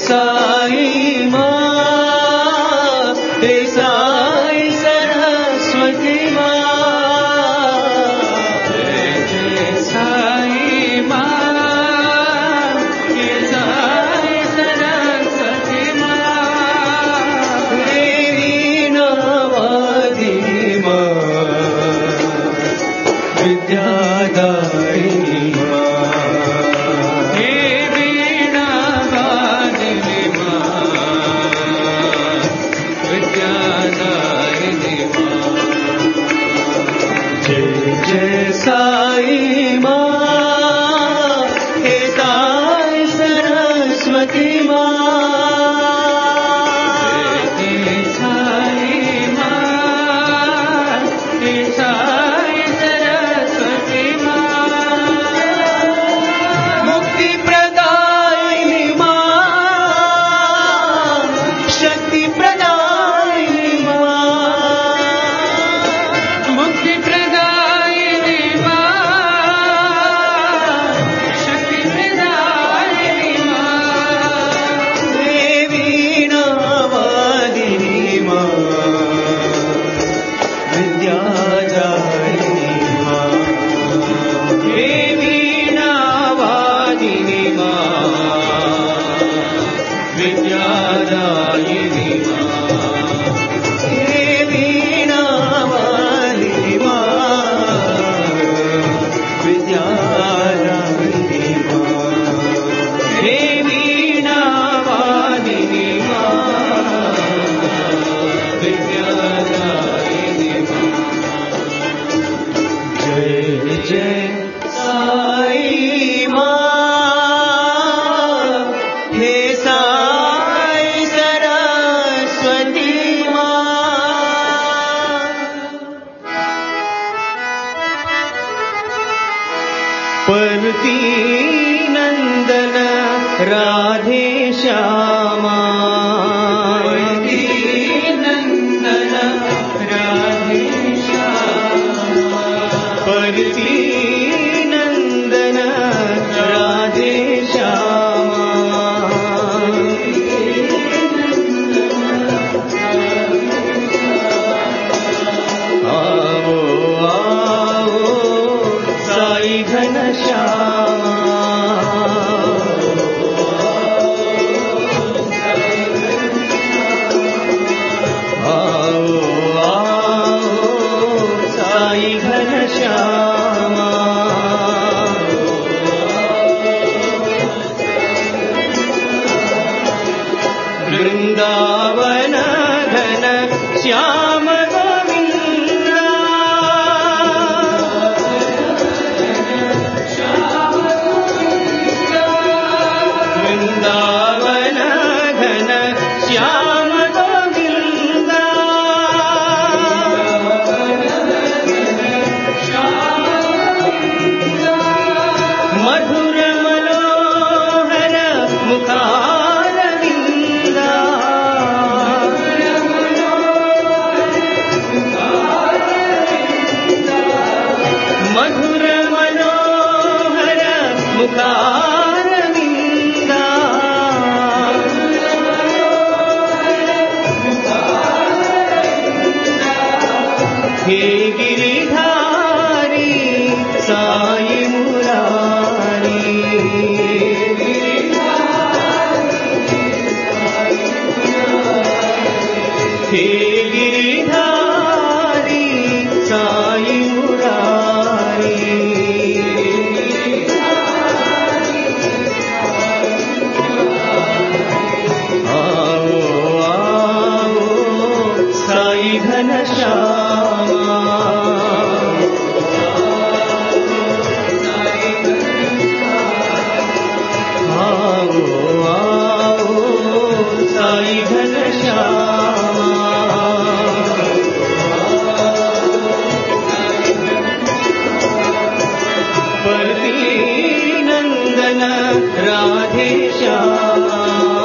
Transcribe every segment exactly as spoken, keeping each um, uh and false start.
साई माँ, हे साई सरस्वती माँ, जय जय साई माँ, हे साई सरस्वती माँ, देवी वीणावादिनी माँ, विद्यादायिनी माँ, हे वीणावादिनी माँ, विद्यादायिनी माँ, जय जय साई माँ, हे साई सरस्वती माँ, जय जय साई माँ, हे साई सरस्वती माँ, मुक्ति प्रदायिनी माँ, शक्ति प्रदायिनी माँ, मुक्ति प्रदायिनी माँ, शक्ति प्रदायिनी माँ, देवी वीणावादिनी माँ, विद्यादायिनी माँ, हे वीणावादिनी माँ, विद्यादायिनी माँ, हे वीणावादिनी माँ, विद्यादायिनी माँ, हे वीणावादिनी माँ, विद्यादायिनी माँ, जय जय साई माँ, हे साई सरस्वती माँ, पर्वती नंदन राधे श्यामा, पर्वती नंदन राधे श्यामा, पर्वती नंदन राधे श्यामा, आओ आओ साई घनश्यामा, आओ आओ साई घनश्यामा, वृंदावन घन श्याम गोविंदा, वृंदावन घन श्याम गोविंदा, मधुर मनोहर मुखारविंदा, मधुर मनोहर मुखारविंदा, हे गिरिधारी साई मुरारी, हे गिरिधारी साई मुरारी, आओ आओ साई घनश्यामा, आओ आओ साई घनश्यामा, पर्वती नंदन राधे श्यामा,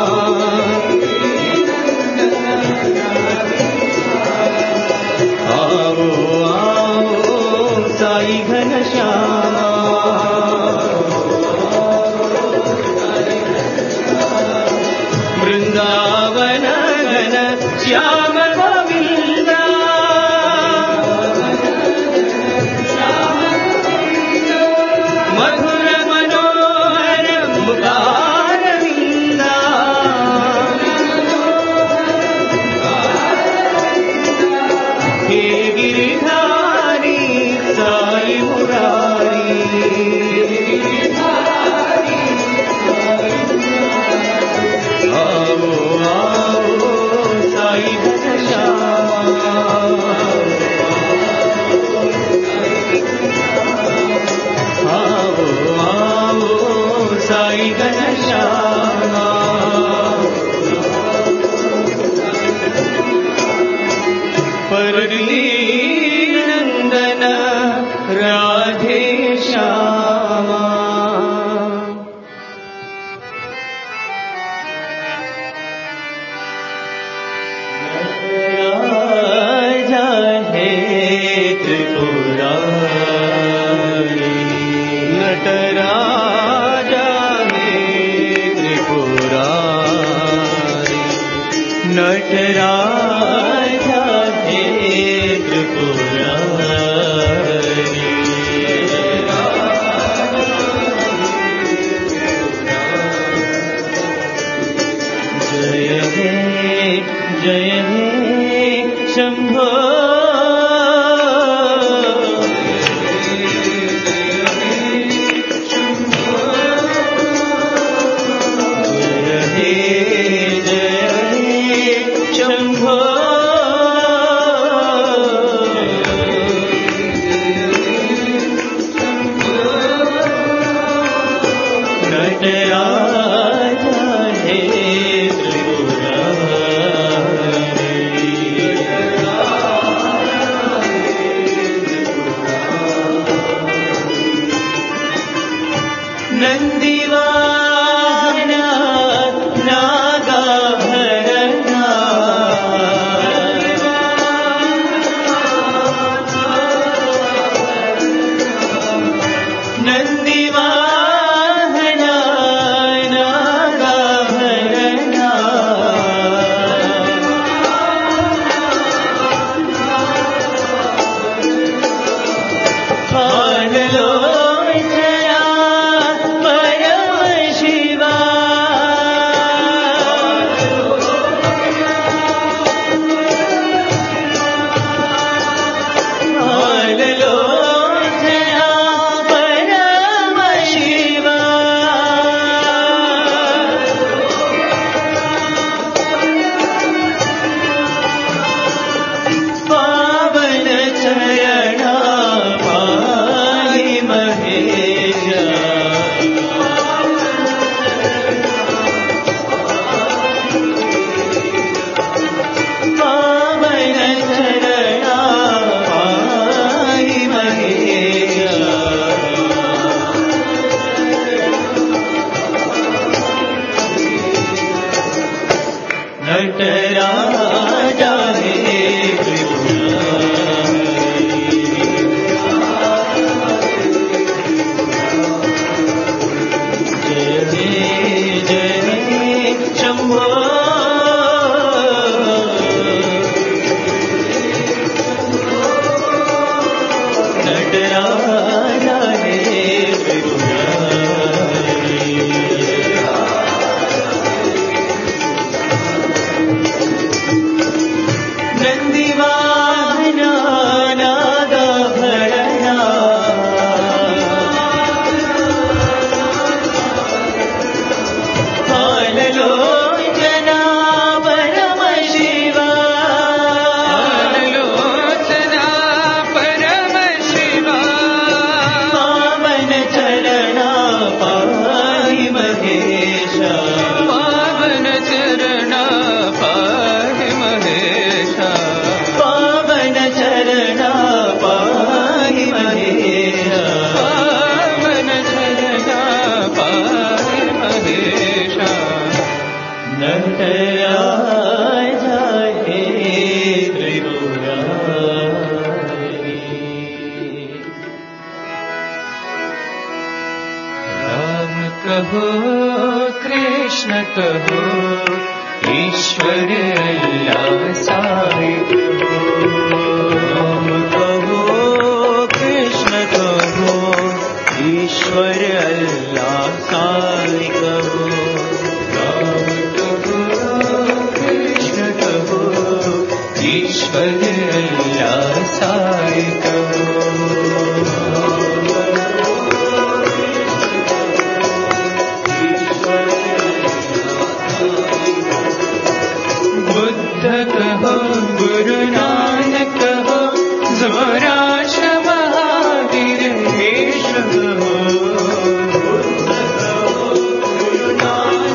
आओ आओ साई घनश्यामा, राधे श्यामा राजा है त्रिपुरारी नटराजा है त्रिपुरारी नटराजा है त्रिपुरारी जय हे जय हे शंभो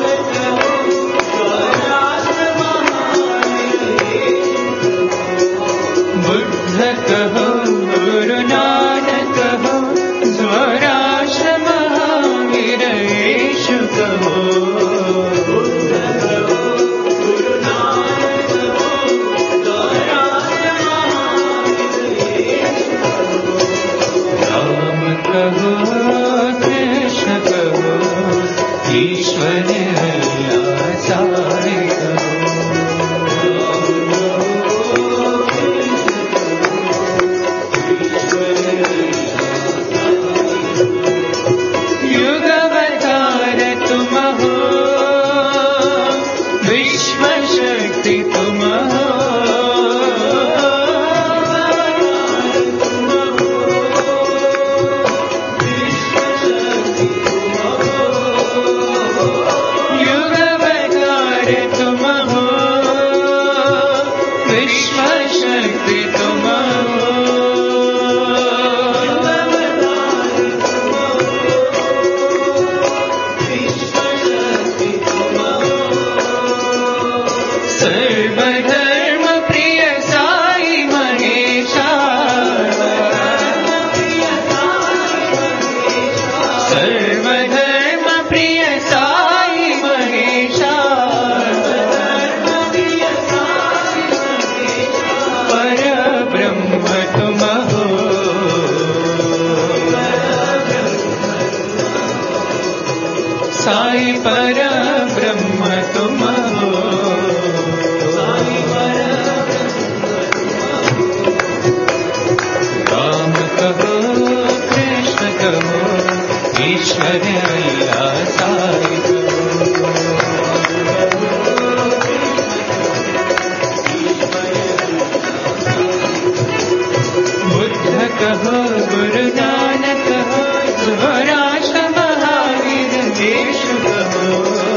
Oh साई पर ब्रह्म तुम हो, साई पर राम कहो कृष्ण कहो ईश्वर अल्लाह साई बुद्ध कहो गुरु नानक हो स्वराष्ट्र महावीर देश कहो,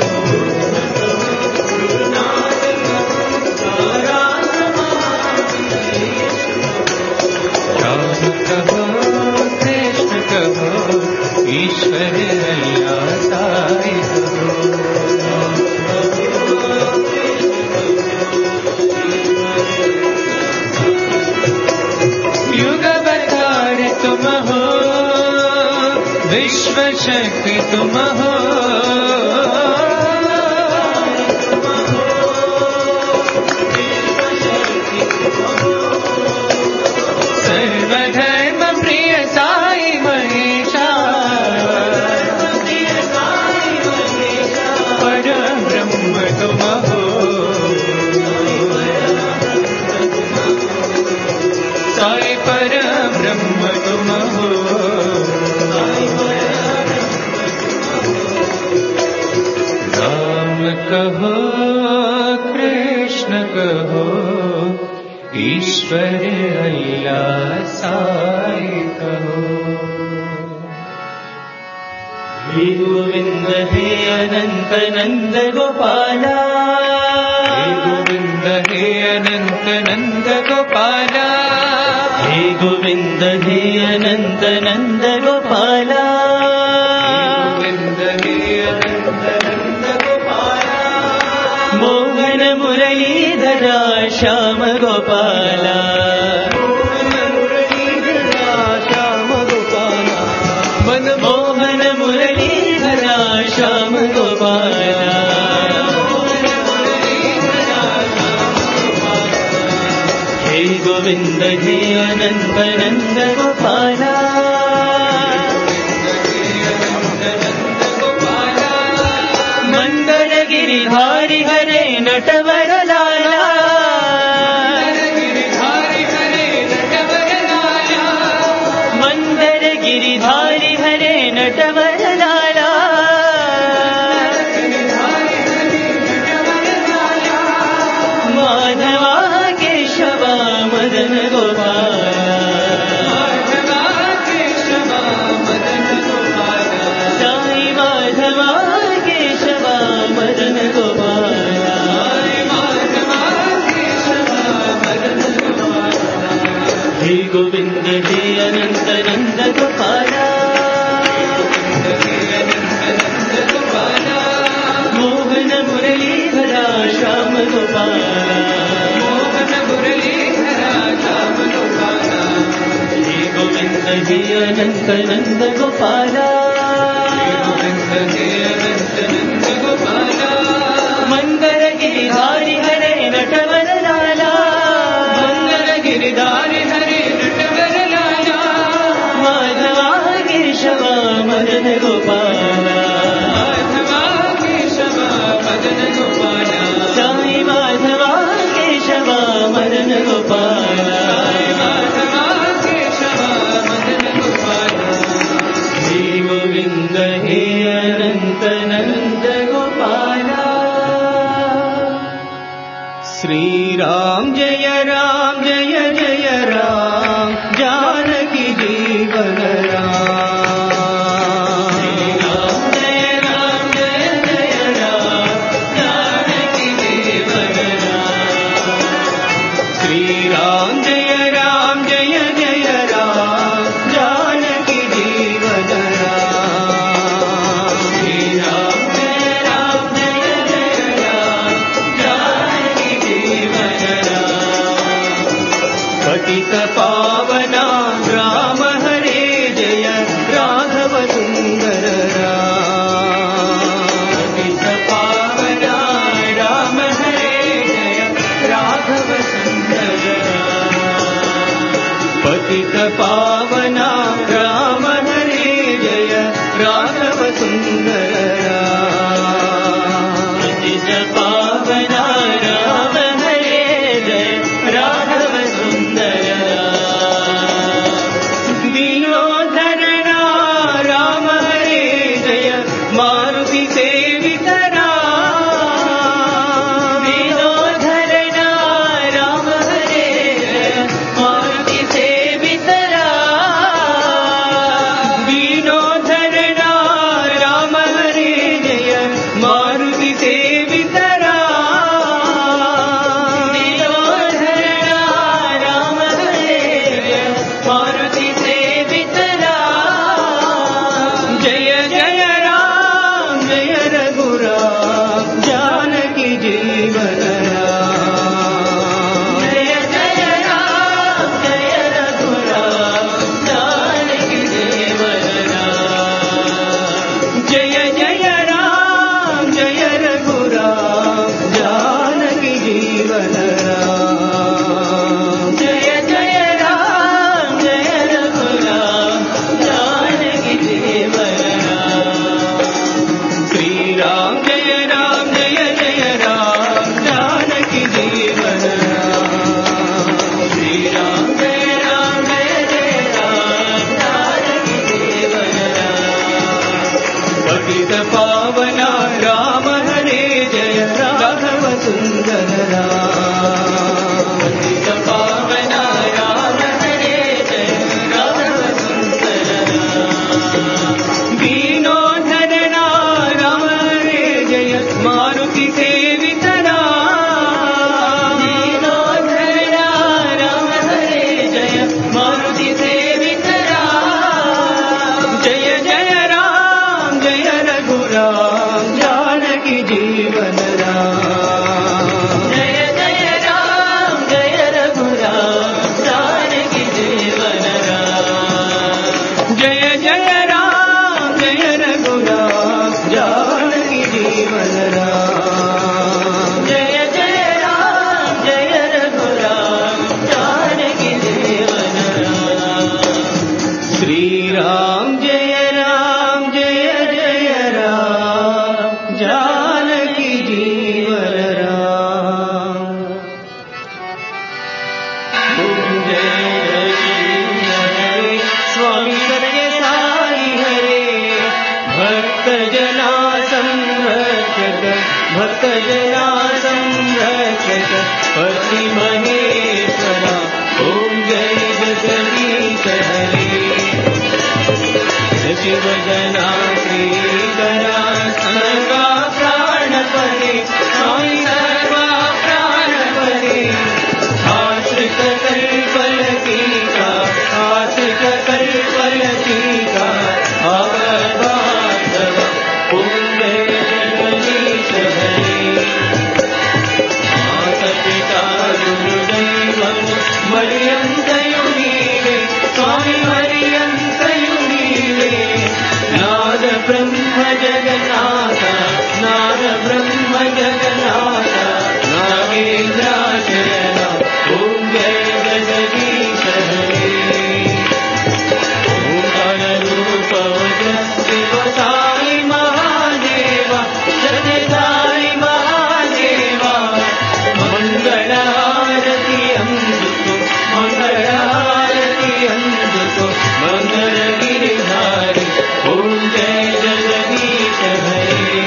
राम कहो कृष्ण कहो ईश्वर अल्लाह साई युग अवतार तुम हो, विश्व शक्ति तुम हो, सर्वधर्म प्रिय साई महेशा, परम ब्रह्म तुम हो, साई परम ब्रह्म तुम हो, राम कहो कृष्ण कहो ईश्वर अल्लाह साई कहो। हे गोविंद हे अनंत नंद गोपाला, हे गोविंद हे अनंत नंद गोपाला, हे गोविंद हे अनंत नंद गोपाला, गोविंद हे अनंत नंद गोपाला, मोहन मुरलीधरा श्याम गोपाला, श्याम गोपाला, मनमोहन मुरलीधरा श्याम गोपाला, हे गोविंद हे अनंत नंद गोपाला, मंदर गिरिधारी हरे नटवर लाला, मंदर गिरिधारी हरे नटवर लाला, माधवा केशवा मदन गोपाला, साई माधवा केशवा मदन गोपाला, हे गोविंद हे अनंत नंद गोपाला, मोहन मुरलीधरा श्याम गोपाला, हे गोविंद हे अनंत नंद गोपाला, मंदर गिरिधारी हरे नटवर लाला, गिरिधारी हरे नटवर लाला, माधवा केशवा मदन गोपाला, माधवा केशवा मदन गोपाला, साई माधवा केशवा मदन गोपाला, माधवा केशवा मदन गोपाला, हे गोविंद हे अनंत नंद गोपाला। श्री राम जय राम जय जय राम जानकी जीवन राम, श्री राम जय राम जय जय राम जानकी जीवन राम, श्री राम जय राम जय जय राम जानकी जीवन राम, श्री राम जय राम जय जय राम जानकी जीवन राम। राम जय राम जय जय राम जानकी जीवन राम ओम जय जय हरे स्वामी सत्य साई हरे भक्त जना संरक्षक भक्त जना संरक्षक पति महेश्वरा ओम जय जगदीश हरे शिव जना श्रीकरा सर्वा प्राणपते स्वामी सर्वा प्राणपते आश्रित कल्पलतिका आश्रित कल्पलतिका अवधातव ओम जय जगदीश हरे माता पिता गुरुदैवं मर्यन्तयो नीवे स्वामी मर्यन्तयो नीवे नाद ब्रह्म जगन्नाथ नाद ब्रह्म जगन्नाथ नागेन्द्राशयन ओम जय जगदीश हरे ओंकार रूप शिव साई महादेव सत्य साई महादेव मंगल आरती अंदुको मंगल आरती अंदुको मंगल गिरिधारी ओम जय जगदीश हरे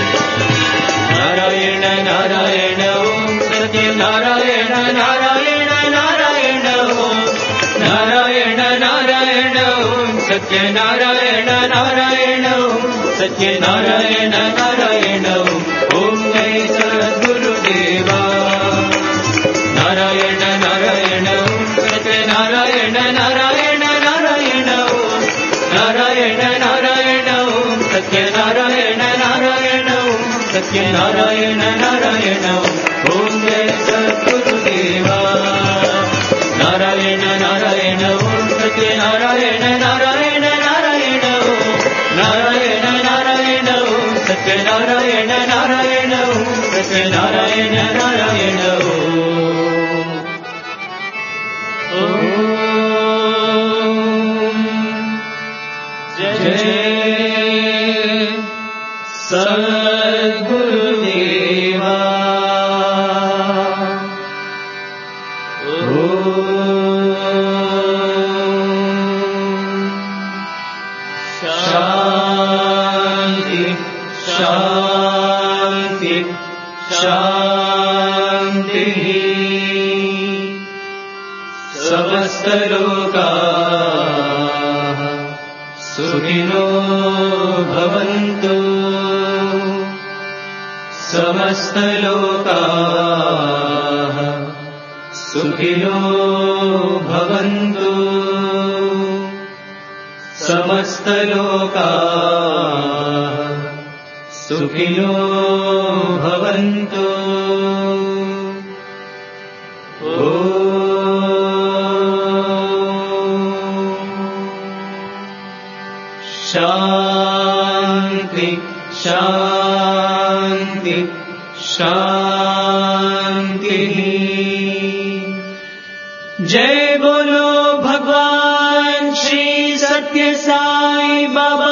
नारायण नारायण ओम सत्य नारायण नारायण नारायण ओम नारायण नारायण ओम सत्य नारायण नारायण ओम सत्य नारायण नारायण ओम ओम जय सद्गुरुदेवा नारायण नारायण ओम सत्य नारायण नारायण नारायण ओम नारायण नारायण ओम सत्य नारायण नारायण ओम सत्य नारायण नारायण ओम जय सद्गुरुदेवा नारायण नारायण ओम सत्य नारायण नारायण नारायण ओम नारायण नारायण ओम सत्य नारायण नारायण ओम सत्य नारायण नारायण ओम जय सद्गुरुदेवा शांति शांति शांति समस्त लोकाः सुखिनो भवन्तु समस्त लोकाः सुखिनो भवन्तु समस्त लोकाः सुखिनो भवन्तु शांति शांति शांति जय बोलो भगवान श्री सत्य साई बाबा